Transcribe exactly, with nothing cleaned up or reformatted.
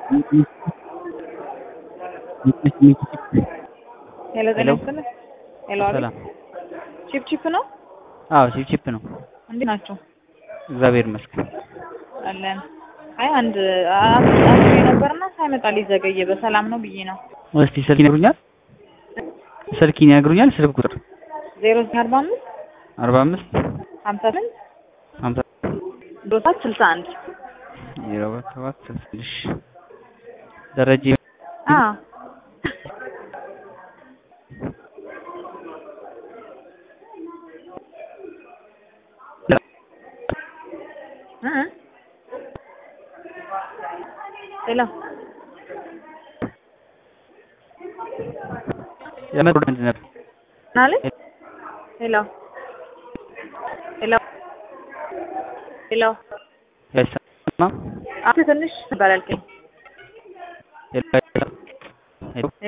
ሄሎ ጤና ይስጥልኝ። ሄሎ አቤት። ሰላም። ቺፕ ቺፕ ነው? አዎ ቺፕ ቺፕ ነው። እንዴት ናቸው? እግዚአብሔር ይመስገን። አለን። አይ አንድ አስጣጥ ነበርና ሳይመጣ ሊዘገየ በሰላም ነው ብዬ ነው። እስቲ ስልክ ይነግሩኛል? ስልክ ይነግሩኛል? ስልክ ቁጥር ዜሮ አርባ አምስት አርባ አምስት ሀምሳ ስምንት ሀምሳ ዶታት ስልሳ አንድ ዜሮ ሰባት ስልሽ ደረጀ አ እ ሄሎ የመጣው ምንድን ነበር? ናለ ሄሎ ሄሎ ሄሎ አይሰማም? አት ትንሽ ባላልከኝ ሄሎ